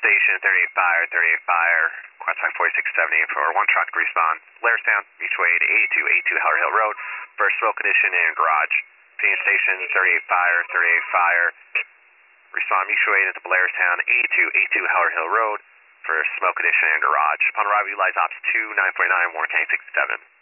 Station, 38 Fire, 38 Fire, Quest 4670 for 1 truck to respond. Blairstown, mutual aid 8282 Heller Hill Road for smoke ignition and garage. Phoenix Station, 38 Fire, 38 Fire, respond mutual aid into Blairstown, 8282 Heller Hill Road for smoke ignition and garage. Upon arrival, utilize Ops 2, 949, Warren County 67.